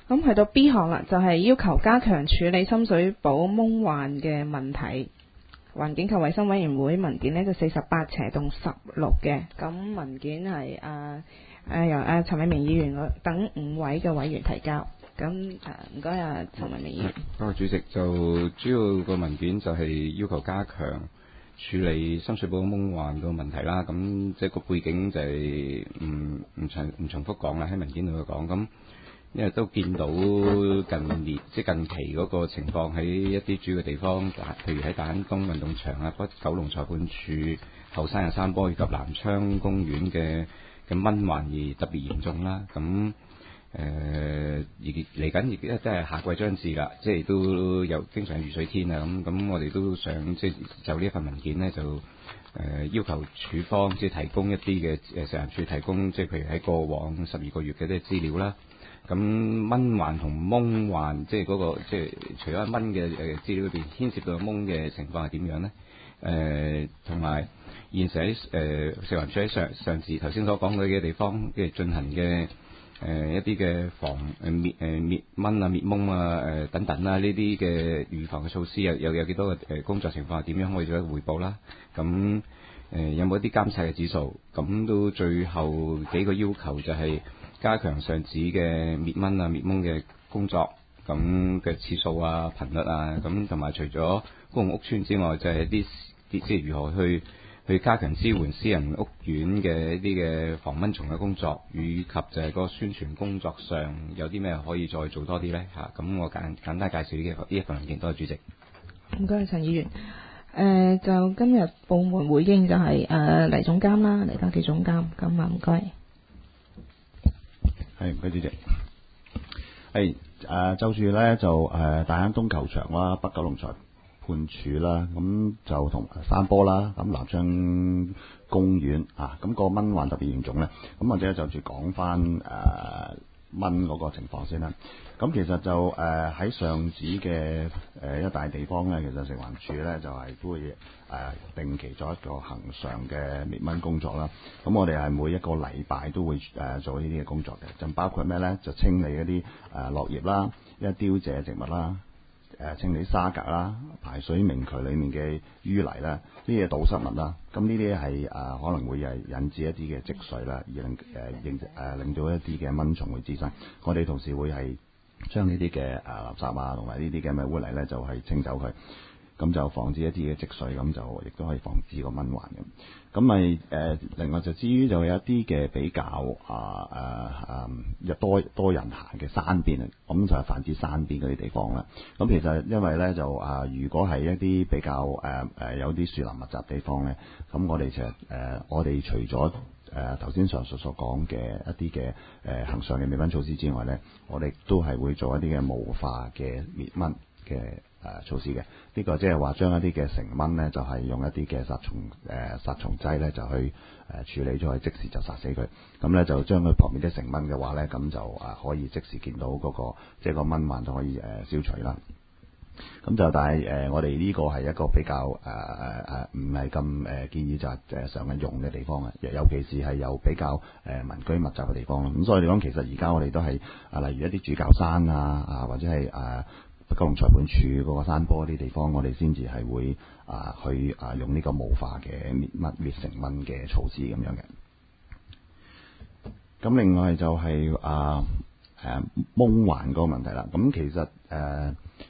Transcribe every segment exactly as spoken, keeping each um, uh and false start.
咁去到 B 項啦，就係、是、要求加強處理深水埗蚊患嘅問題。環境及衞生委員會文件呢就四十八斜棟十六嘅，咁文件係啊誒由啊陳偉明議員等五位嘅委員提交。咁誒唔該啊陳偉明議員。 多謝主席。就主要個文件就係要求加強處理深水埗蚊患個問題啦。咁即係個背景就係唔唔重唔重複講啦，喺文件度講。咁因為都見到近年即係近期嗰個情況喺一啲主要嘅地方，譬如喺大坑東運動場啊、北九龍裁判處後山嘅山坡以及南昌公園嘅嘅蚊患而特別嚴重啦。咁誒而嚟緊亦即係夏季將至啦，即係都有經常雨水天啊。咁咁我哋都想即係就呢一份文件呢，就誒、呃、要求處方即係提供一啲嘅誒食環署提供，即係譬如喺過往十二個月嘅啲資料啦。咁蚊患同蚊患，即係嗰個即係除咗蚊嘅誒資料裏邊牽涉到蚊嘅情況係點樣呢？誒同埋現時喺誒、呃、食環署喺上上次頭先所講嘅地方嘅進行嘅誒、呃、一啲嘅防誒滅誒滅蚊啊滅蚊啊誒、呃、等等啦，呢啲嘅預防嘅措施又有有幾多個誒工作情況係點樣可以做一個彙報啦？咁誒、呃、有冇一啲監察嘅指數？咁到最後幾個要求就係、是。加強上址嘅滅蚊啊、滅蚊嘅工作，咁嘅次數啊、頻率啊，咁同埋除咗公共屋邨之外，就係一啲即係如何去去加強支援私人屋苑嘅一啲嘅防蚊蟲嘅工作，以及就係個宣傳工作上有啲咩可以再做多啲呢？嚇、啊。咁我簡簡單介紹呢呢一份文件，多謝主席。 唔該，陳議員。誒、呃，就今日部門回應就係、是、誒、呃、黎總監啦，黎家傑總監，咁啊唔該。 係唔該，主席。係誒、呃，就住咧就誒、呃、大坑東球場啦、北九龍裁判處啦，咁就同山坡啦，咁南昌公園啊，咁、那個蚊患特別嚴重咧。咁或者就住講翻誒蚊嗰個情況先啦。咁其實就誒喺、呃、上址嘅誒一帶地方咧，其實食環署咧就係、是、都會誒、呃、定期做一個恆常嘅滅蚊工作啦。咁我哋係每一個禮拜都會誒、呃、做呢啲嘅工作嘅，就包括咩咧？就清理一啲誒落葉啦、一啲凋謝植物啦、誒、呃、清理沙格啦、排水明渠裡面嘅淤泥啦、呢啲堵塞物啦。咁呢啲係誒可能會係引致一啲嘅積水啦，而令誒令誒令到一啲嘅蚊蟲會滋生。我哋同時會係將呢啲嘅誒垃圾啊，同埋呢啲嘅咩污泥咧，就係、是、清走佢，咁就防止一啲嘅積水，咁就亦都可以防止個蚊患嘅。咁咪誒，另外就至於就有一啲嘅比較啊誒誒，又、啊、多多人行嘅山邊啊，咁就係泛指山邊嗰啲地方啦。咁其實因為咧就啊，如果係一啲比較誒誒、啊、有啲樹林密集地方咧，咁我哋其實誒、啊、我哋除咗誒頭先上述所講嘅一啲嘅誒恆常嘅滅蚊措施之外咧，我哋都係會做一啲嘅霧化嘅滅蚊嘅誒措施嘅。呢、這個即係話將一啲嘅成蚊咧，就係、是、用一啲嘅殺蟲誒、呃、殺蟲劑咧，就去誒、呃、處理咗佢，即時就殺死佢。咁咧就將佢旁邊啲成蚊嘅話咧，咁就誒可以即時見到嗰、那個即係個蚊患就可以誒、呃、消除啦。咁就但係誒、呃，我哋呢個係一個比較誒誒誒，唔係咁誒建議就係誒常日用嘅地方啊，尤其是係有比較誒、呃、民居密集嘅地方咯。咁所以嚟講，其實而家我哋都係啊，例如一啲主教山啊啊，或者係誒北九龍裁判處嗰個山坡啲地方，我哋先至係會啊去啊用呢個霧化嘅滅蚊滅成蚊嘅措施咁樣嘅。咁另外就係啊誒蚊患嗰個問題啦。咁其實誒。呃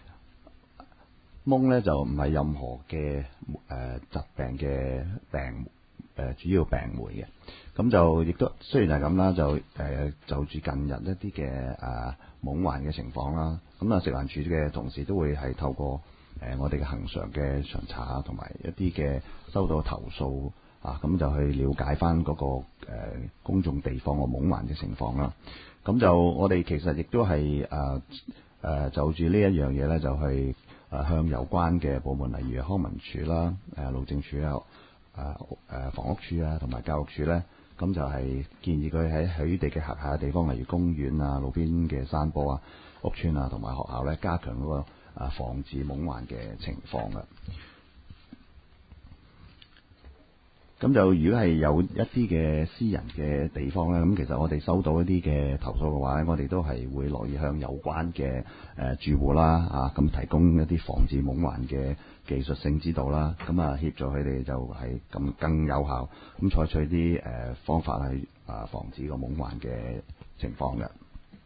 蚊咧就唔係任何嘅誒、呃、疾病嘅病誒、呃、主要病媒嘅，咁就亦都雖然係咁啦，就誒、呃、就住近日一啲嘅誒蚊患嘅情況啦，咁啊食環署嘅同事都會係透過誒、呃、我哋嘅恆常嘅巡查啊，同埋一啲嘅收到投訴啊，咁就去了解翻嗰、那個誒、呃、公眾地方個蚊患嘅情況啦。咁就我哋其實亦都係誒誒就住呢一樣嘢咧，就係、是。誒向有關嘅部門，例如康文署啦、誒路政署啊、誒誒房屋署啊，同埋教育署咧，咁就係建議佢喺佢哋嘅轄下嘅地方，例如公園啊、路邊嘅山坡啊、屋邨啊，同埋學校咧，加強嗰個誒防治蚊患嘅情況嘅。 咁就如果係有一啲嘅私人嘅地方咧，咁其實我哋收到一啲嘅投訴嘅話咧，我哋都係會樂意向有關嘅誒住戶啦啊，咁提供一啲防治夢幻嘅技術性指導啦，咁啊協助佢哋就係咁更有效咁採取啲誒方法去啊防止個夢幻嘅情況嘅。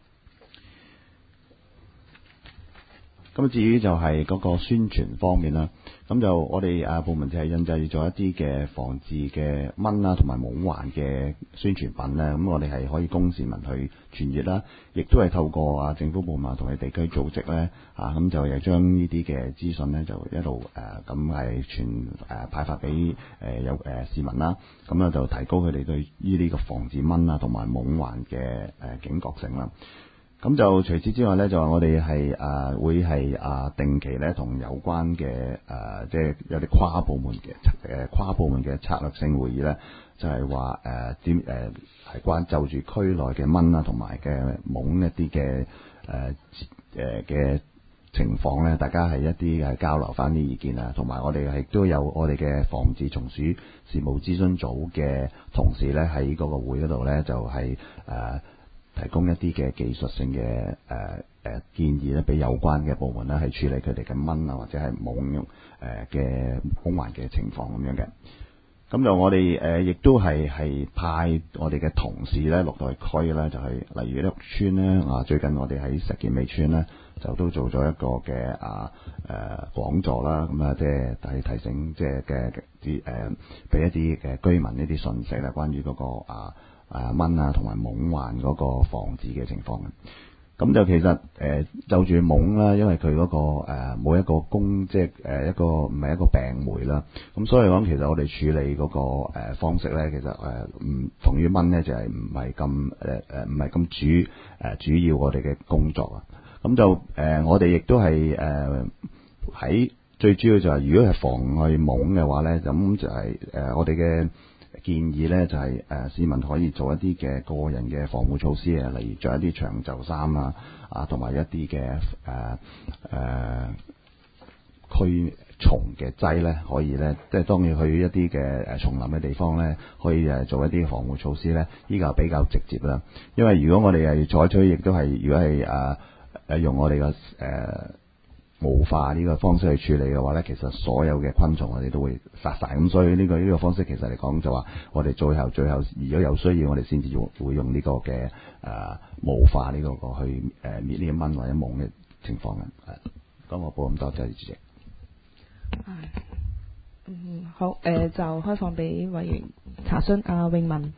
咁至於就係嗰個宣傳方面啦，咁就我哋啊部門就係印製咗一啲嘅防治嘅蚊啦同埋夢幻嘅宣傳品咧，咁我哋係可以供市民去傳閱啦，亦都係透過啊政府部門同埋地區組織咧啊，咁就係將呢啲嘅資訊咧就一路誒咁係傳誒派發俾誒有誒市民啦，咁啊就提高佢哋對於呢個防治蚊啊同埋夢幻嘅誒警覺性啦。咁就除此之外咧，就話我哋係誒會係啊定期咧同有關嘅誒、呃，即係有啲跨部門嘅誒跨部門嘅策略性會議咧，就係話誒點誒係關就住區內嘅蚊啦，同埋嘅夢一啲嘅誒誒嘅情況咧，大家係一啲係交流翻啲意見啊，同埋我哋係都有我哋嘅防治蟲鼠事務諮詢組嘅同事咧喺嗰個會嗰度咧，就係、是、誒。呃提供一啲嘅技術性嘅誒誒建議咧，俾有關嘅部門咧，係處理佢哋嘅蚊啊，或者係夢誒嘅夢幻嘅情況咁樣嘅。咁就我哋誒亦都係係派我哋嘅同事咧落到去區咧，就係、是、例如咧屋村咧啊，最近我哋喺石硤尾村咧就都做咗一個嘅啊誒講座啦，咁啊即係提提醒即係嘅啲誒俾一啲嘅居民一啲信息啦，關於嗰、那個啊。啊蚊啊同埋夢幻嗰個防治嘅情況嘅，咁就其實誒、呃、就住夢啦，因為佢嗰、嗰個誒冇、呃、一個公即係誒一個唔係一個病媒啦，咁所以講其實我哋處理嗰、嗰個誒、呃、方式咧，其實誒唔同於蚊咧就係唔係咁誒誒唔係咁主誒、呃、主要我哋嘅工作啊，咁就誒、呃、我哋亦都係誒喺最主要就係、是、如果係防去夢嘅話咧，咁就係、是、誒、呃、我哋嘅。建議咧就係、是、誒、呃、市民可以做一啲嘅個人嘅防護措施啊，例如着一啲長袖衫啊，啊同埋一啲嘅誒誒驅蟲嘅劑咧，可以咧，即係當然去一啲嘅誒叢林嘅地方咧，可以誒做一啲防護措施咧，呢個比較直接啦。因為如果我哋係採取，亦都係如果係誒誒用我哋嘅誒。呃霧化呢個方式去處理嘅話咧，其實所有嘅昆蟲我哋都會殺晒，咁所以呢個呢個方式其實嚟講就話，我哋最後最後如果有需要，我哋先至用會用呢個嘅誒霧化呢個個去誒滅呢啲蚊或者夢嘅情況嘅。咁我報咁多，謝主席。 嗯，好，誒、呃、就開放俾委員查詢。阿、啊、永文。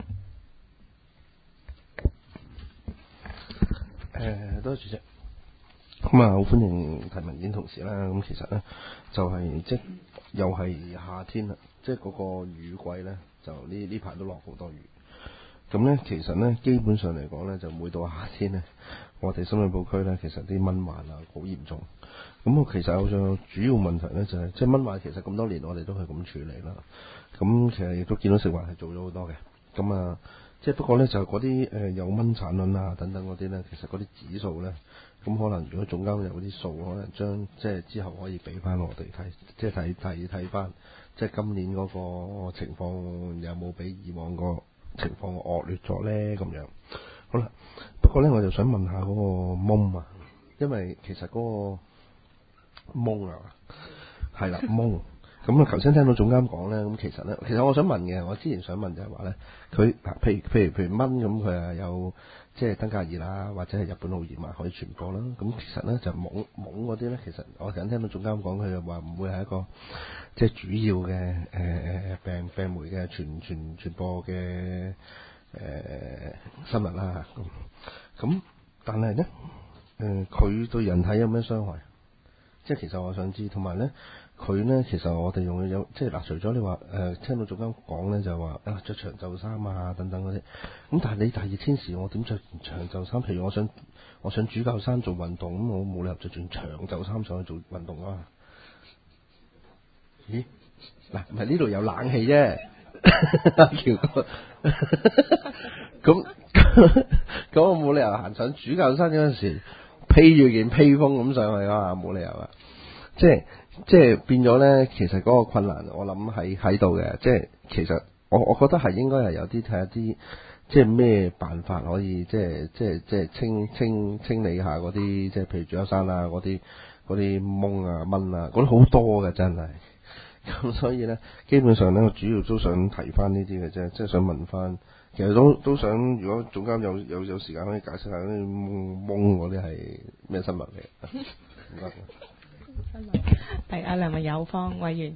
誒，多謝主席。咁啊，好歡迎提文件同事啦。咁其實咧就係、是、即又係夏天啦，即係嗰個雨季咧，就呢呢排都落好多雨。咁咧其實咧基本上嚟講咧，就每到夏天咧，我哋深水埗區咧，其實啲蚊患啊好嚴重。咁我其實有個主要問題咧，就係、是、即係蚊患，其實咁多年我哋都係咁處理啦。咁其實亦都見到食環係做咗好多嘅。咁啊，即係不過咧就嗰啲誒有蚊產卵啊等等嗰啲咧，其實嗰啲指數咧。咁可能如果總監有啲數，可能將即係之後可以俾翻我哋睇，即係睇睇睇翻，即係今年嗰個情況有冇比以往個情況惡劣咗咧？咁樣好啦。不過咧，我就想問下嗰個蚊啊，因為其實嗰個蚊啊，係啦蚊。咁啊，頭先聽到總監講咧，咁其實咧，其實我想問嘅，我之前想問就係話咧，佢嗱，譬如譬如譬如蚊咁，佢係有即係登革熱啦，或者係日本腦炎啊，可以傳播啦。咁其實咧就懵懵嗰啲咧，其實我頭先聽到總監講，佢就話唔會係一個即係主要嘅誒誒病病媒嘅傳傳傳播嘅誒、呃、生物啦。咁咁，但係咧誒，佢、呃、對人體有咩傷害？即係其實我想知，同埋咧。佢咧，其實我哋用嘅有，即係嗱，除咗你話誒、呃，聽到總監講咧，就話啊，著長袖衫啊等等嗰啲。咁但係你大熱天時，我點着長袖衫？譬如我想我想主教山做運動，咁我冇理由着住長袖衫上去做運動啊？咦？嗱，唔係呢度有冷氣啫，阿喬哥。咁咁我冇理由行上主教山嗰陣時披住件披風咁上去啊！冇理由啊！即係。即係變咗咧，其實嗰個困難我諗係喺度嘅。即係其實我我覺得係應該係有啲睇下啲即係咩辦法可以即係即係即係清清清理下嗰啲即係譬如主教山啊嗰啲嗰啲蚊啊蚊啊嗰啲好多嘅真係。咁所以咧，基本上咧，我主要都想提翻呢啲嘅啫，即係想問翻，其實都都想，如果總監有有有時間可以解釋下嗰啲蚊蚊嗰啲係咩生物嚟？唔該。 係阿梁文友方委員。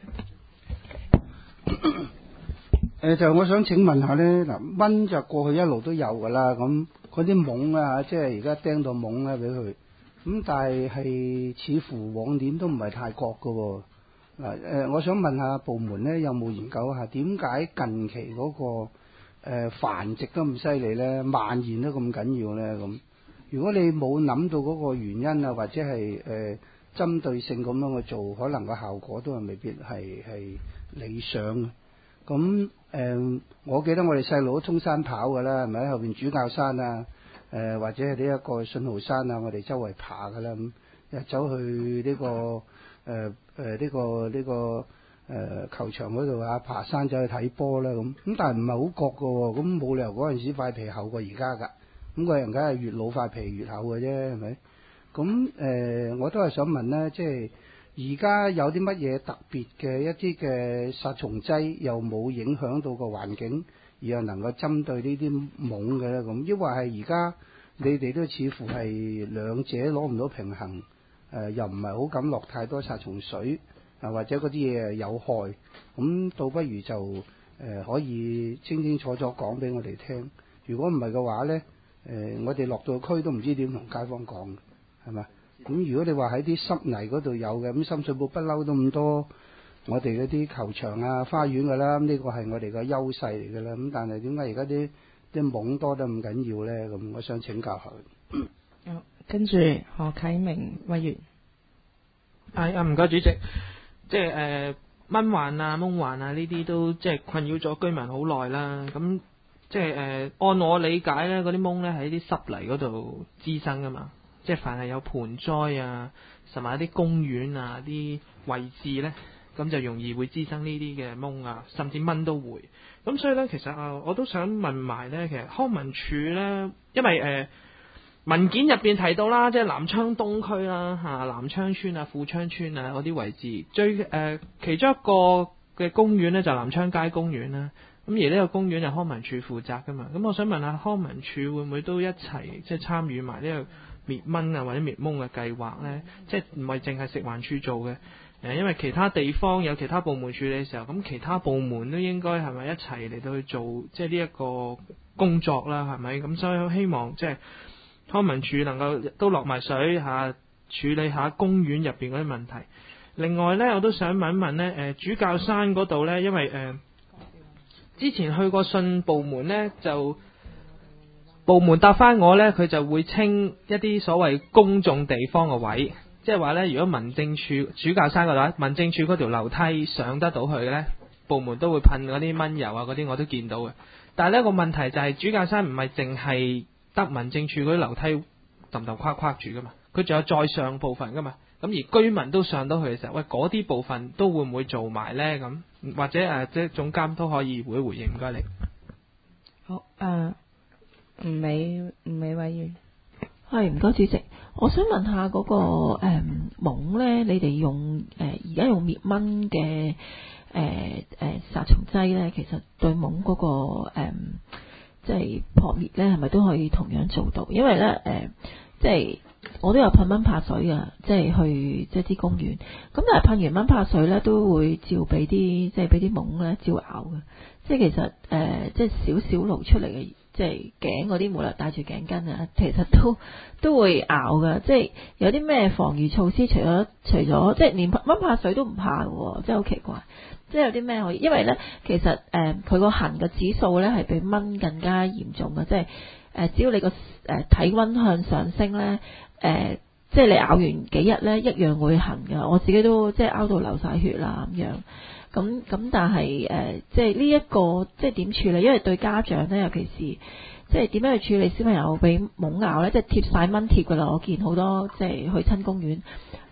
誒就我想請問下咧，嗱蚊就過去一路都有㗎啦，咁嗰啲懵啊，即係而家釘到懵咧俾佢，咁但係係似乎往年都唔係太覺㗎喎。嗱誒，我想問下部門咧，有冇研究下點解近期嗰、那個誒、呃、繁殖都咁犀利咧，蔓延都咁緊要咧？咁如果你冇諗到嗰個原因啊，或者係誒、呃、針對性咁樣去做，可能個效果都係未必係係理想嘅。咁誒、呃，我記得我哋細路都衝山跑㗎啦，係咪喺後邊主教山啊？誒、呃、或者係呢一個信號山啊，我哋周圍爬㗎啦，咁又走去呢、這個誒。呃誒呢、呃這個呢、這個誒、呃、球場嗰度啊，爬山走去睇波啦咁，咁但係唔係好覺嘅喎，咁冇理由嗰陣時塊皮厚過而家㗎，咁個人梗係越老塊皮越厚嘅啫，係咪？咁誒、呃、我都係想問咧，即係而家有啲乜嘢特別嘅一啲嘅殺蟲劑，又冇影響到個環境，而又能夠針對呢啲懵嘅咧咁，抑或係而家你哋都似乎係兩者攞唔到平衡？誒、呃、又唔係好敢落太多殺蟲水，啊或者嗰啲嘢有害，咁倒不如就誒、呃、可以清清楚楚講俾我哋聽。如果唔係嘅話咧，誒、呃、我哋落到區都唔知點同街坊講，係嘛？咁如果你話喺啲濕泥嗰度有嘅，咁深水埗不嬲都咁多我哋嗰啲球場啊、花園㗎啦，咁呢個係我哋嘅優勢嚟㗎啦。咁但係點解而家啲啲懵多得咁緊要咧？咁我想請教下。 嗯跟住何啟明委員， 係啊，唔該主席，即係誒蚊患啊、蚊患啊呢啲都即係困擾咗居民好耐啦。咁即係誒、呃、按我理解咧，嗰啲蚊咧喺啲濕泥嗰度滋生噶嘛。即係凡係有盆栽啊，甚至一啲公園啊啲位置咧，咁就容易會滋生呢啲嘅蚊啊，甚至蚊都會。咁所以咧，其實啊，我都想問埋咧，其實康文署咧，因為誒。呃文件入邊提到啦，即係南昌東區啦，嚇南昌村啊、富昌村啊嗰啲位置，最誒、呃、其中一個嘅公園咧就南昌街公園啦。咁而呢個公園係康文署負責噶嘛。咁我想問下康文署會唔會都一齊即係參與埋呢個滅蚊啊或者滅蚊嘅計劃咧？即係唔係淨係食環署做嘅？誒，因為其他地方有其他部門處理嘅時候，咁其他部門都應該係咪一齊嚟到去做即係呢一個工作啦？係咪？咁所以我希望即係。康文署能夠都落埋水嚇，處理下公園入邊嗰啲問題。另外呢，我都想問一問呢，誒、呃、主教山嗰度呢，因為誒、呃、之前去過信部門呢，就部門答翻我呢，佢就會清一啲所謂公眾地方嘅位，即係話呢，如果民政處主教山嗰度，民政處嗰條樓梯上得到去呢，部門都會噴嗰啲蚊油啊嗰啲，我都見到嘅。但係呢個問題就係、是、主教山唔係淨係得民政處嗰啲樓梯揼揼跨跨住噶嘛，佢仲有再上部分噶嘛，咁而居民都上到去嘅時候，喂嗰啲部分都會唔會做埋呢？咁或者誒、呃，即係總監都可以回回應，唔該你。 好誒，吳美吳美委員， 係唔該主席，我想問下嗰、那個誒懵咧，你哋用誒而家用滅蚊嘅誒誒殺蟲劑咧，其實對懵嗰、那個誒。呃即係撲滅咧，係咪都可以同樣做到？因為咧，誒、呃，即係我都有噴蚊怕水噶，即係去即係啲公園。咁但係噴完蚊怕水咧，都會照俾啲即係俾啲蚊咧照咬嘅。即係其實誒、呃，即係少少露出嚟嘅，即係頸嗰啲冇啦，戴住頸巾啊，其實都都會咬噶。即係有啲咩防禦措施？除咗除咗即係連蚊怕水都唔怕嘅，真係好奇怪。即係有啲咩可以？因為咧，其實誒佢個痕嘅指數咧係比蚊更加嚴重嘅，即係誒、呃、只要你個誒、呃、體溫向上升咧，誒、呃、即係你咬完幾日咧一樣會痕㗎。我自己都即係拗到流晒血啦咁樣。咁咁但係誒、呃、即係呢一個即係點處理？因為對家長咧，尤其是即係點樣去處理小朋友俾蚊咬咧，即係貼晒蚊貼㗎啦。我見好多即係去親公園。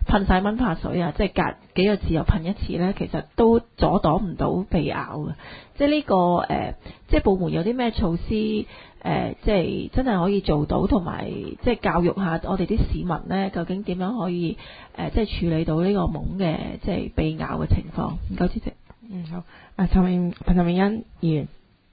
噴晒蚊怕水啊，即係隔幾個字又噴一次咧，其實都阻擋唔到被咬嘅。即係呢、這個誒、呃，即係部門有啲咩措施誒、呃，即係真係可以做到，同埋即係教育下我哋啲市民咧，究竟點樣可以誒、呃，即係處理到呢個蚊嘅即係被咬嘅情況。唔該，主席。 嗯，好。啊，陳明陳明恩議員。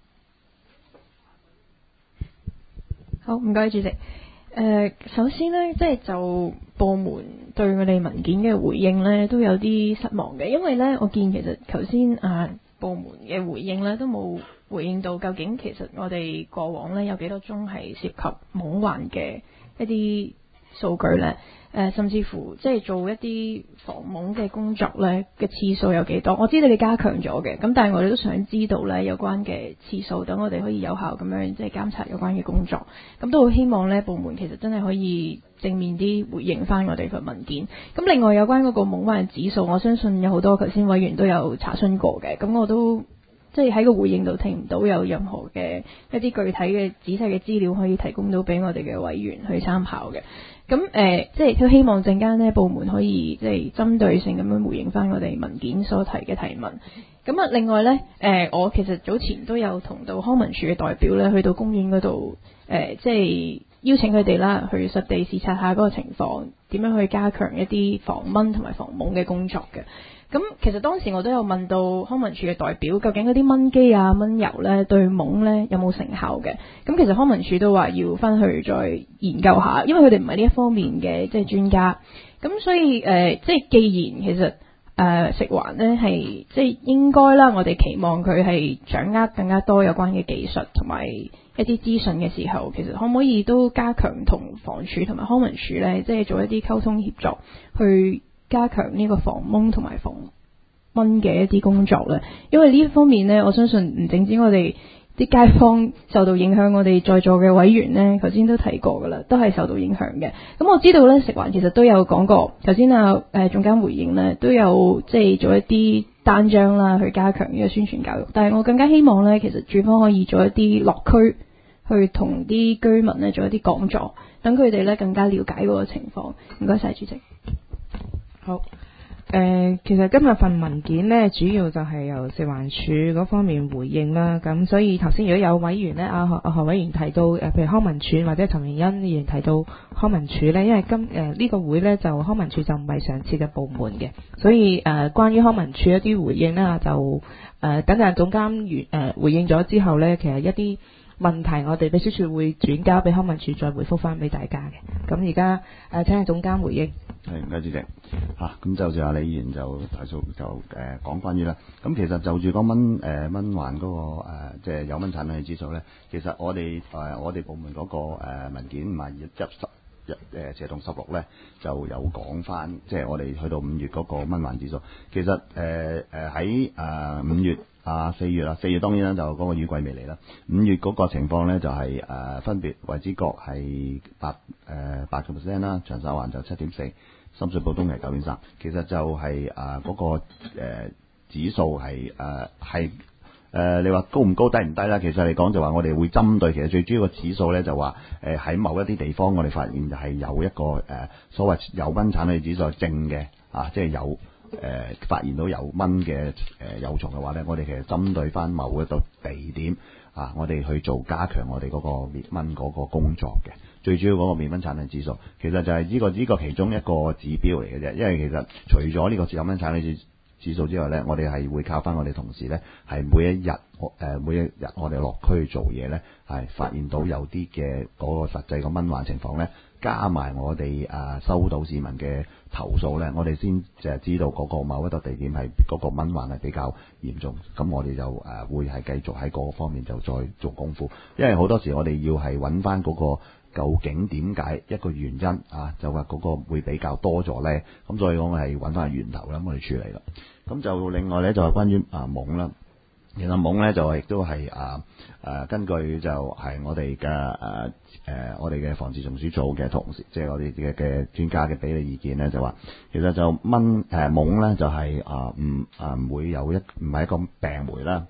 好，唔該，主席。誒、呃，首先呢，即係就部門對我哋文件嘅回應呢，都有啲失望嘅，因為呢，我見其實頭先啊部門嘅回應呢，都冇回應到究竟其實我哋過往呢，有幾多宗係涉及蚊患嘅一啲數據呢。誒、呃，甚至乎即係做一啲防蚊嘅工作呢嘅次數有幾多？我知道你加強咗嘅，咁但係我哋都想知道呢有關嘅次數，等我哋可以有效咁樣即係監察有關嘅工作。咁都好希望呢部門其實真係可以正面啲回應翻我哋份文件。咁另外有關嗰個蚊患指數，我相信有好多頭先委員都有查詢過嘅，咁我都即係喺個回應度聽唔到有任何嘅一啲具體嘅仔細嘅資料可以提供到俾我哋嘅委員去參考嘅。咁誒、呃，即係都希望陣間呢部門可以即係針對性咁樣回應翻我哋文件所提嘅提問。咁啊，另外呢，誒、呃，我其實早前都有同到康文署嘅代表呢去到公園嗰度，誒、呃，即係邀請佢哋啦，去實地視察下嗰個情況，點樣去加強一啲防蚊同埋防蚊嘅工作嘅。咁其實當時我都有問到康文署嘅代表，究竟嗰啲蚊機啊、蚊油呢對蚊呢有冇成效嘅？咁其實康文署都話要翻去再研究下，因為佢哋唔係呢一方面嘅即係專家。咁所以誒、呃，即係既然其實誒、呃、食環呢係即係應該啦，我哋期望佢係掌握更加多有關嘅技術同埋一啲資訊嘅時候，其實可唔可以都加強同房署同埋康文署呢，即係做一啲溝通協作去加強呢個防蚊同埋防蚊嘅一啲工作咧，因為呢一方面呢，我相信唔淨止我哋啲街坊受到影響，我哋在座嘅委員呢，頭先都提過噶啦，都係受到影響嘅。咁我知道呢，食環其實都有講過，頭先啊誒總監回應呢，都有即係做一啲單張啦，去加強呢個宣傳教育。但係我更加希望呢，其實署方可以做一啲落區，去同啲居民呢做一啲講座，等佢哋呢更加了解嗰個情況。唔該晒，主席。 好，誒、呃，其實今日份文件呢，主要就係由食環署嗰方面回應啦。咁所以頭先如果有委員呢，阿何何委員提到誒，譬如康文署或者陳明恩議員提到康文署呢，因為今誒呢、呃這個會呢，就康文署就唔係上次嘅部門嘅，所以誒、呃、關於康文署一啲回應呢，就誒、呃、等陣總監完誒、呃、回應咗之後呢，其實一啲問題我哋秘書處會轉交俾康文署再回覆翻俾大家嘅。咁而家誒請阿總監回應。 係，唔該主席嚇，咁、啊、就就阿李議員就提出就誒講關於啦。咁其實就住個蚊誒蚊患嗰個即係有蚊產量嘅指數咧，其實我哋誒、呃、我哋部門嗰個誒文件五廿二一十一誒斜棟十六咧，就有講翻，即係我哋去到五月嗰個蚊患指數。其實誒誒喺誒五月啊四月啦，四月當然啦就嗰個雨季未嚟啦。五月嗰個情況咧就係、是、誒、呃、分別荔枝角係八誒八個 percent 啦，長沙灣就七點四。深水埗東係九點三，其實就係誒嗰個、呃、指數係誒係誒你話高唔高低唔低啦。其實嚟講就話我哋會針對，其實最主要個指數咧就話誒喺某一啲地方我哋發現就係有一個誒、呃、所謂有蚊產量指數係正嘅啊，即係有誒、呃、發現到有蚊嘅誒幼蟲嘅話咧，我哋其實針對翻某一個地點啊，我哋去做加強我哋嗰個滅蚊嗰個工作嘅。最主要嗰個滅蚊產量指數，其實就係呢個呢個其中一個指標嚟嘅啫。因為其實除咗呢個有蚊產量指指數之外咧，我哋係會靠翻我哋同事咧，係每一日誒每一日我哋落區做嘢咧，係發現到有啲嘅嗰個實際個蚊患情況咧，加埋我哋誒收到市民嘅投訴咧，我哋先就係知道嗰個某一個地點係嗰個蚊患係比較嚴重，咁我哋就誒會係繼續喺嗰個方面就再做功夫，因為好多時我哋要係揾翻嗰個。究竟點解一個原因啊？就話嗰個會比較多咗咧，咁所以我係揾翻源頭啦，我哋處理啦。咁就另外咧就係關於啊蚊啦，其實蚊咧就亦都係啊誒根據就係我哋嘅誒誒我哋嘅防治蟲鼠組嘅同事，即係我哋嘅嘅專家嘅俾嘅意見咧，就話其實就蚊誒蚊咧就係啊唔啊唔會有一唔係一個病媒啦。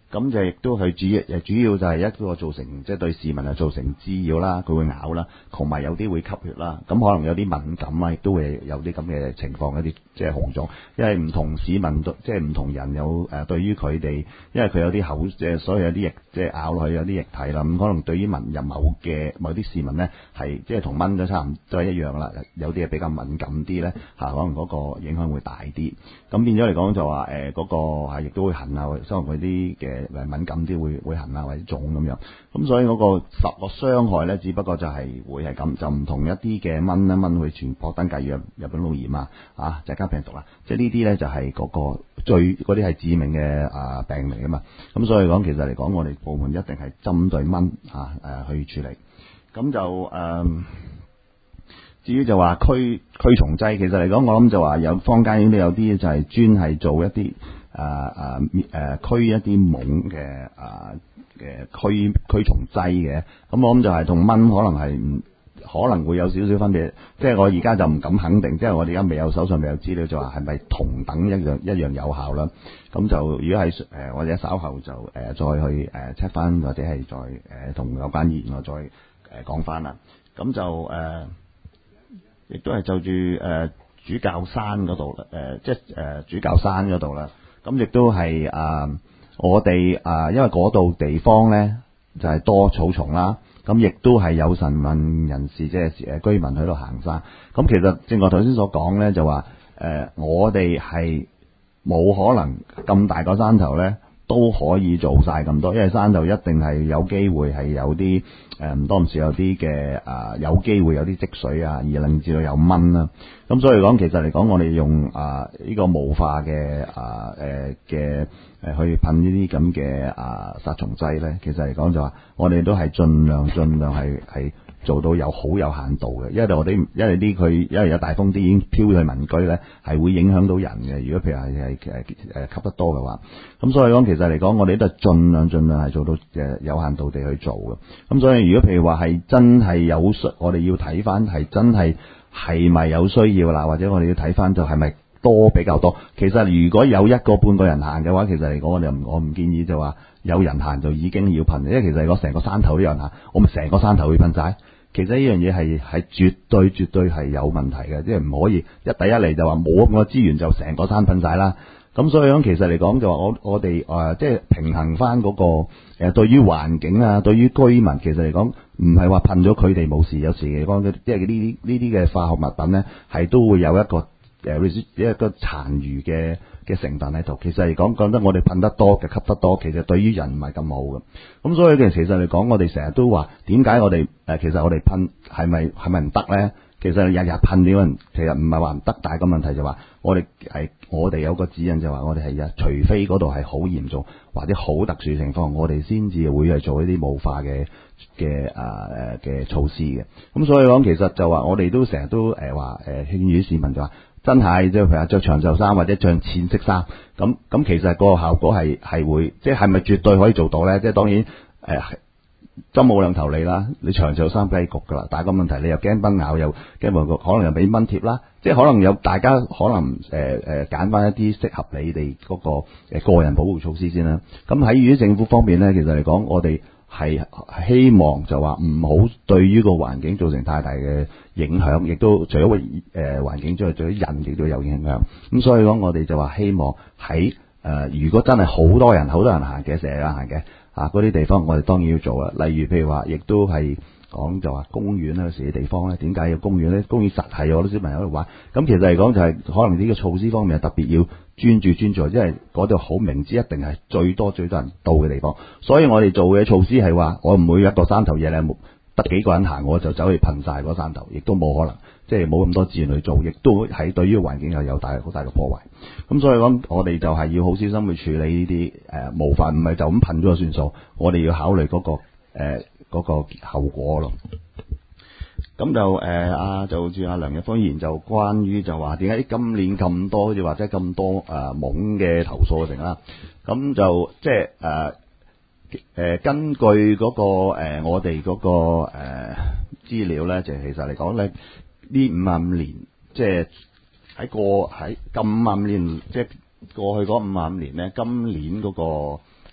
咁就亦都係主要誒主要就係一個造成即係對市民啊造成滋擾啦，佢會咬啦，同埋有啲會吸血啦，咁可能有啲敏感啊，亦都會有啲咁嘅情況，一啲即係紅腫，因為唔同市民即係唔同人有誒對於佢哋，因為佢有啲口即係所以有啲液即係咬落去有啲液體啦，咁可能對於蚊入某嘅某啲市民咧係即係同蚊都差唔多一樣啦，有啲係比較敏感啲咧嚇，可能嗰個影響會大啲，咁變咗嚟講就話誒嗰個係亦都會痕啊，可能佢啲嘅誒敏感啲會會痕啊或者腫咁樣，咁所以嗰個實個傷害咧，只不過就係會係咁，就唔同一啲嘅蚊咧，蚊會傳播登革熱、日本腦炎啊、啊寨卡病毒啦，即係呢啲咧就係嗰個最嗰啲係致命嘅啊病嚟噶嘛，咁所以講其實嚟講，我哋部門一定係針對蚊啊誒去處理，咁就誒、嗯、至於就話驅驅蟲劑，其實嚟講我諗就話有坊間已經有啲就係專係做一啲。誒誒滅誒驅一啲蠓嘅啊嘅驅驅蟲劑嘅，咁我諗就係同蚊可能係唔可能會有少少分別，即係我而家就唔敢肯定，即係我哋而家未有手上未有資料就話係咪同等一樣一樣有效啦。咁就如果係誒、呃、或者稍後就誒、呃、再去誒 check 翻或者係再誒同、呃、有關議員我再誒講翻啦。咁就誒亦、呃、都係就住誒、呃、主教山嗰度誒即係誒主教山嗰度啦。咁亦都係啊、呃，我哋啊、呃，因為嗰度地方咧就係、是、多草叢啦，咁亦都係有神民人士即係誒居民喺度行山。咁其實正如我頭先所講咧，就話誒、呃，我哋係冇可能咁大個山頭咧都可以做晒咁多，因為山頭一定係有機會係有啲誒唔多唔少有啲嘅啊，有機會有啲積水啊，而令至到有蚊啦。咁所以講，其實嚟講，我哋用啊呢、這個霧化嘅啊誒嘅誒去噴呢啲咁嘅啊殺蟲劑咧，其實嚟講就話，我哋都係盡量盡量係係做到有好有限度嘅，因為我哋因為呢佢因為有大風啲已經飄去民居咧，係會影響到人嘅。如果譬如係係誒誒吸得多嘅話，咁所以講其實嚟講，我哋都係盡量盡量係做到誒有限度地去做嘅。咁所以如果譬如話係真係有需，我哋要睇翻係真係。係咪有需要啦？或者我哋要睇翻就係咪多比較多？其實如果有一個半個人行嘅話，其實嚟講我哋唔我唔建議就話有人行就已經要噴，因為其實嚟講成個山頭都有人行，我咪成個山頭去噴晒。其實呢樣嘢係係絕對絕對係有問題嘅，即係唔可以一第一嚟就話冇咁嘅資源就成個山噴晒啦。咁所以講其實嚟講就話我我哋誒即係平衡翻嗰個誒對於環境啊，對於居民其實嚟講唔係話噴咗佢哋冇事，有時嚟講即係呢啲呢啲嘅化學物品咧係都會有一個誒一個殘餘嘅嘅成分喺度。其實嚟講講得我哋噴得多嘅吸得多，其實對於人唔係咁好嘅。咁所以其實嚟講，我哋成日都話點解我哋誒其實我哋噴係咪係咪唔得咧？其實日日噴點樣？其實唔係話唔得，但係個問題就話我哋係我哋有個指引就話我哋係日，除非嗰度係好嚴重或者好特殊情況，我哋先至會係做一啲霧化嘅嘅啊誒嘅措施嘅。咁所以講其實就話我哋都成日都誒話誒勸喻市民就話真係即係譬如話著長袖衫或者着淺色衫，咁咁其實個效果係係會即係係咪絕對可以做到咧？即係當然誒。呃針冇兩頭利啦，你長袖衫梗係焗噶啦，但係個問題你又驚蚊咬，又驚個可能又俾蚊貼啦，即係可能有大家可能誒誒揀翻一啲適合你哋嗰個誒個人保護措施先啦。咁喺於政府方面咧，其實嚟講，我哋係希望就話唔好對於個環境造成太大嘅影響，亦都除咗個誒環境之外，對於人亦都有影響。咁所以講，我哋就話希望喺誒、呃，如果真係好多人好多人行嘅，成日有人行嘅。啊！嗰啲地方我哋當然要做啦，例如譬如話，亦都係講就話公園咧，有時嘅地方咧，點解要公園咧？公園實係有好多小朋友喺度玩，咁其實嚟講就係可能呢個措施方面係特別要專注專注，因為嗰度好明知一定係最多最多人到嘅地方，所以我哋做嘅措施係話，我唔會一個山頭嘢咧，得幾個人行我就走去噴晒嗰山頭，亦都冇可能。即係冇咁多資源去做，亦都係對於環境又有大好大嘅破壞。咁所以講，我哋就係要好小心去處理呢啲誒霧化，唔係就咁噴咗就算數。我哋要考慮嗰、嗰個誒嗰、呃嗰個後果咯。咁就誒啊，就好似阿梁日豐議員就關於就話點解今年咁多，或者咁多誒蠓嘅投訴成啦。咁就即係誒誒根據嗰、嗰個、呃、我哋嗰、嗰個誒、呃、資料咧，就其實嚟講咧。呢五十五年，即係喺過喺咁五十五年，即係過去嗰五十五年咧，今年嗰個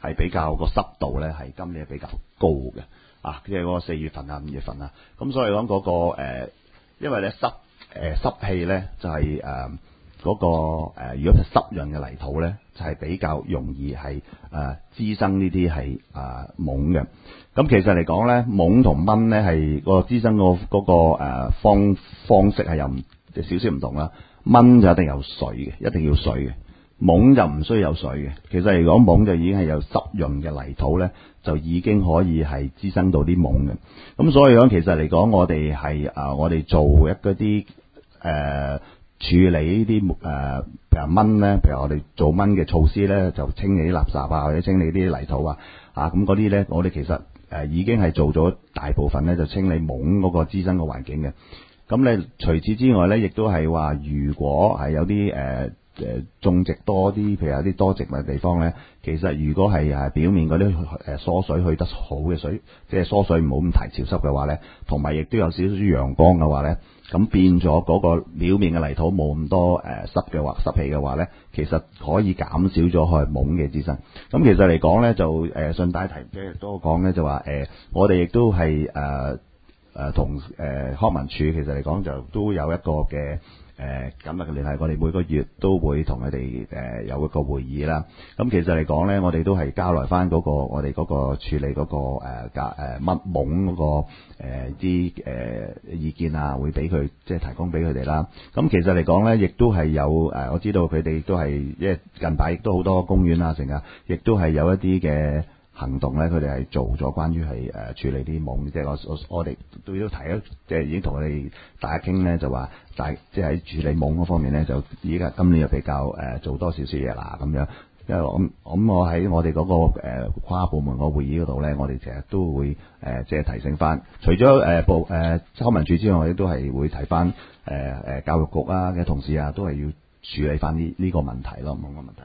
係比較個濕度咧係今年係比較高嘅啊，即係嗰個四月份啊、五月份啊，咁所以講嗰、嗰個、呃、因為咧濕誒、呃、濕氣咧就係誒嗰個、呃、如果係濕潤嘅泥土咧，就係、係、比較容易係誒滋生呢啲係啊蠓嘅。咁其實嚟講咧，蠓同蚊咧係個滋生、嗰個嗰、嗰個、呃、方方式係有唔少少唔同啦。蚊就一定有水嘅，一定要水嘅。蠓就唔需要有水嘅。其實嚟講，蠓就已經係有濕潤嘅泥土咧，就已經可以係滋生到啲蠓嘅。咁所以講，其實嚟講，我哋係啊，我哋做一嗰啲誒處理呢啲誒譬如蚊咧，譬如我哋做蚊嘅措施咧，就清理啲垃圾啊，或者清理啲泥土啊，啊咁嗰啲咧，我哋其實誒、呃、已經係做咗大部分咧，就清理蠓嗰個滋生嘅環境嘅。咁咧，除此之外咧，亦都係話，如果係有啲誒誒種植多啲，譬如有啲多植物嘅地方咧，其實如果係誒表面嗰啲誒疏水去得好嘅水，即係疏水唔好咁太潮濕嘅話咧，同埋亦都有少少陽光嘅話咧，咁變咗嗰個表面嘅泥土冇咁多誒濕嘅話濕氣嘅話咧，其實可以減少咗去蠓嘅滋生。咁其實嚟講咧，就誒、呃、順帶提即係多講咧，就話誒、呃、我哋亦都係誒。呃誒同誒康文署其實嚟講就都有一個嘅誒緊密嘅聯繫，我哋每個月都會同佢哋誒有一個會議啦。咁其實嚟講咧，我哋都係交來翻嗰個我哋嗰個處理嗰個誒夾誒蚊蠓嗰個誒啲誒意見啊，會俾佢即係提供俾佢哋啦。咁其實嚟講咧，亦都係有誒，我知道佢哋都係因為近排亦都好多公園啊，成日亦都係有一啲嘅行動咧，佢哋係做咗關於係誒處理啲蠓，即係我我我哋都都提咗，即係已經同佢哋大家傾咧，就話大即係喺處理蠓嗰方面咧，就依家今年又比較誒做多少少嘢啦咁樣。因為我咁我喺我哋嗰個誒跨部門個會議嗰度咧，我哋成日都會誒即係提醒翻，除咗誒部誒康文署之外，我哋都係會提翻誒誒教育局啊嘅同事啊，都係要處理翻呢呢個問題咯，蠓嘅問題。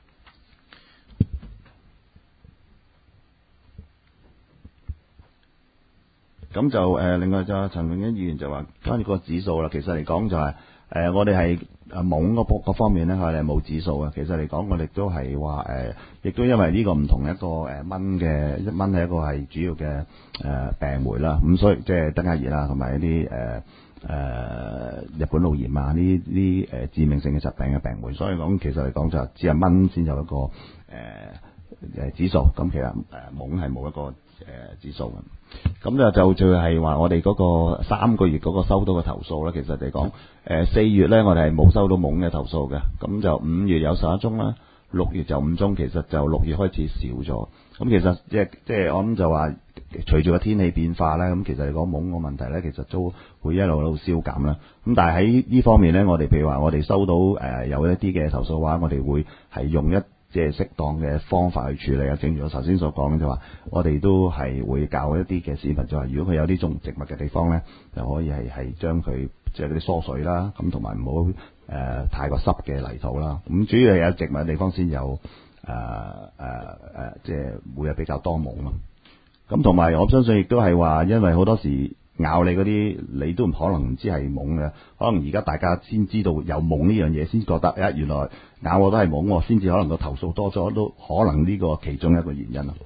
咁就誒、呃，另外就陳永欣議員就話關於個指數啦，其實嚟講就係、是、誒、呃，我哋係誒蠓嗰個方面咧，佢哋冇指數啊。其實嚟講，我哋都係話誒，亦、呃、都因為呢個唔同一個誒蚊嘅一蚊係一個係主要嘅誒、呃、病媒啦，咁所以即係登革熱啦，同埋一啲誒誒日本腦炎啊，呢啲誒致命性嘅疾病嘅病媒，所以講其實嚟講就只係蚊先有一個誒誒、呃、指數，咁其實誒蠓係冇一個誒、呃、指數嘅。咁就就就係話我哋嗰個三個月嗰個收到嘅投訴咧，其實嚟講，誒四月咧我哋係冇收到蠓嘅投訴嘅，咁就五月有十一宗啦，六月就五宗，其實就六月開始少咗。咁其實即係即係我諗就話，隨住個天氣變化咧，咁其實嚟講蠓個問題咧，其實都會一路一路消減啦。咁但係喺呢方面咧，我哋譬如話我哋收到誒、呃、有一啲嘅投訴嘅話，我哋會係用一即係適當嘅方法去處理啊！正如我頭先所講嘅就話，我哋都係會教一啲嘅市民，就話如果佢有啲種植物嘅地方咧，就可以係係將佢即係嗰啲疏水啦，咁同埋唔好誒太過濕嘅泥土啦。咁主要係有植物嘅地方先有誒誒誒，即係會有比較多蠓咯。咁同埋我相信亦都係話，因為好多時咬你嗰啲，你都唔可能唔知係蠓嘅。可能而家大家先知道有蠓呢樣嘢，先覺得啊，原來咬我都係蠓，先至可能個投訴多咗，都可能呢個其中一個原因咯。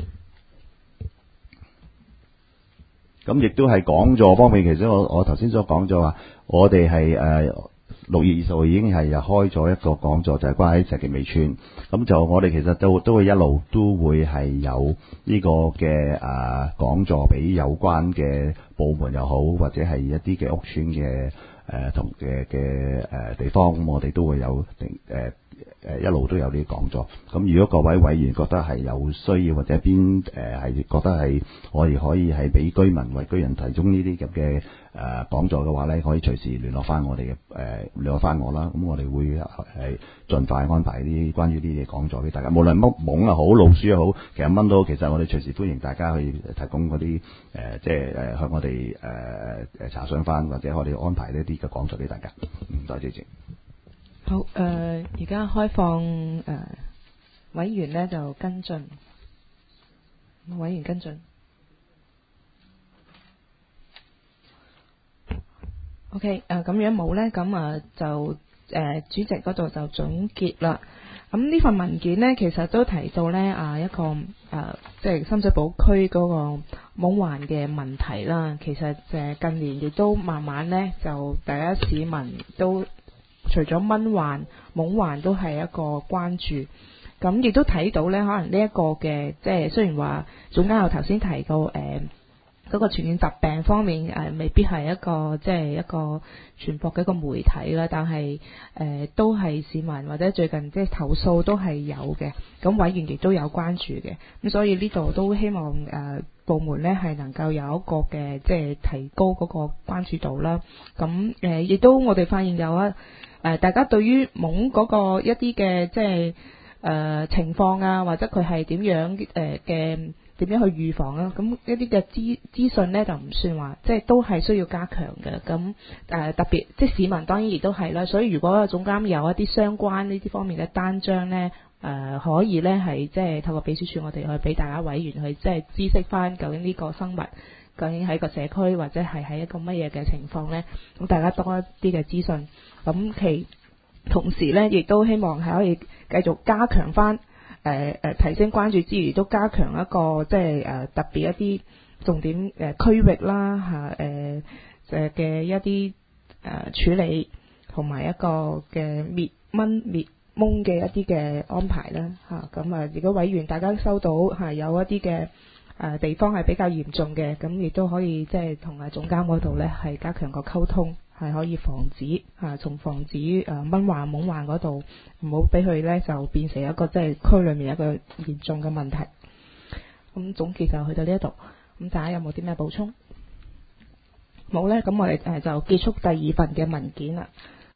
咁亦都係講座方面，其實我我頭先所講咗話，我哋係誒六月二十號已經係又開咗一個講座，就係、是、關喺石硤尾村。咁就我哋其實都都會一路都會係有呢個嘅誒講座俾有關嘅部門又好，或者係一啲嘅屋邨嘅誒同嘅嘅誒地方，咁我哋都會有定誒誒一路都有呢啲講座。咁如果各位委員覺得係有需要，或者邊誒係覺得係我哋可以係俾居民為居人提供呢啲咁嘅誒講座嘅話咧，可以隨時聯絡翻我哋嘅誒聯絡翻我啦。咁我哋會係盡快安排啲關於呢啲講座俾大家。無論乜蠓又好，老鼠又好，其實蚊都好，其實我哋隨時歡迎大家去提供嗰啲誒即係誒向我哋誒誒查詢翻，或者我哋安排呢啲嘅講座俾大家。嗯，多謝謝。 好，誒而家開放誒、呃、委員咧就跟進，委員跟進。OK，誒、呃、咁樣冇咧，咁啊就誒、呃、主席嗰度就總結啦。 咁呢份文件呢，其實都提到呢啊一個誒、呃，即係深水埗區嗰個蚊患嘅問題啦。其實誒近年亦都慢慢呢，就大家市民都除咗蚊患、蚊患都係一個關注。咁亦都睇到呢，可能呢一個嘅即係雖然話總監有頭先提到誒。呃嗰個傳染疾病方面誒、呃，未必係一個即係一個傳播嘅一個媒體啦，但係誒、呃、都係市民或者最近即係投訴都係有嘅，咁委員亦都有關注嘅，咁所以呢度都希望誒、呃、部門呢係能夠有一個嘅即係提高嗰個關注度啦。咁誒亦都我哋發現有啊誒、呃，大家對於蚊嗰個一啲嘅即係誒、呃、情況啊，或者佢係點樣誒嘅。呃點樣去預防啦？咁一啲嘅資資訊呢，就唔算話，即係都係需要加強嘅。咁誒、呃、特別即係市民當然亦都係啦。所以如果總監有一啲相關呢啲方面嘅單張呢，誒、呃、可以呢係即係透過秘書處我哋去俾大家委員去即係知悉翻究竟呢個生物究竟喺個社區或者係喺一個乜嘢嘅情況呢？咁大家多一啲嘅資訊。咁其同時呢，亦都希望係可以繼續加強翻。誒誒、呃、提升關注之餘，都加強一個即係誒、呃、特別一啲重點誒、呃、區域啦嚇誒誒嘅一啲誒、呃、處理同埋一個嘅滅蚊滅蚊嘅一啲嘅安排啦嚇。咁啊，如果委員大家收到係、啊、有一啲嘅誒地方係比較嚴重嘅，咁亦都可以即係同啊總監嗰度咧係加強個溝通。係可以防止嚇，從、啊、防止誒蚊患、蚊患嗰度唔好俾佢咧就變成一個即係區裏面一個嚴重嘅問題。咁總結就去到呢一度，咁大家有冇啲咩補充？冇咧，咁我哋誒就結束第二份嘅文件啦。